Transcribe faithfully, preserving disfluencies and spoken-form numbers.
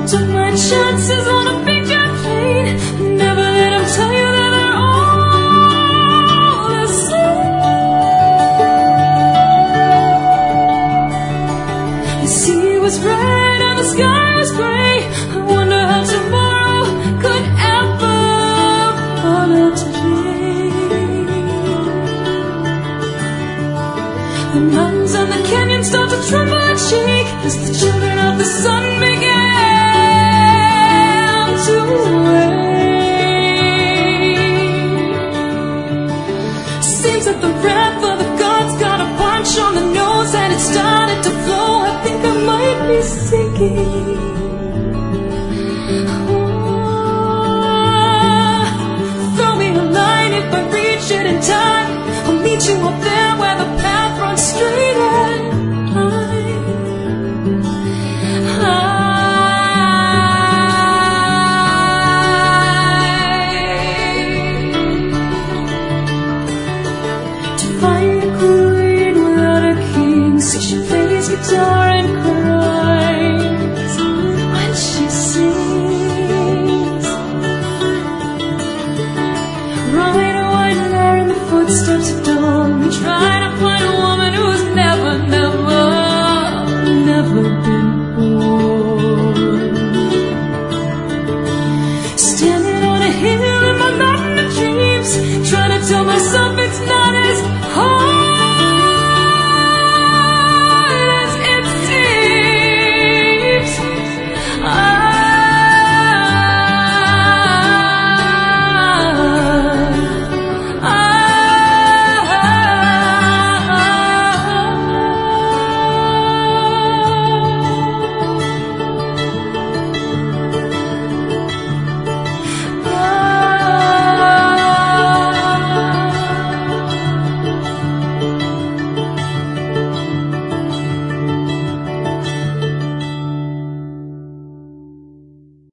Took my chances on a big jet plane. Never let them tell you that they're all the same. The sea was red and the sky was gray. I wonder how tomorrow could ever follow today. The mountains and the canyons start to tremble and shake as the children of the sun began to wake. Seems that the wrath of the gods got a punch on the nose and it started to flow. I think I might be sinking. Oh, throw me a line if I reach it in time. I'll meet you up there where the path runs straight.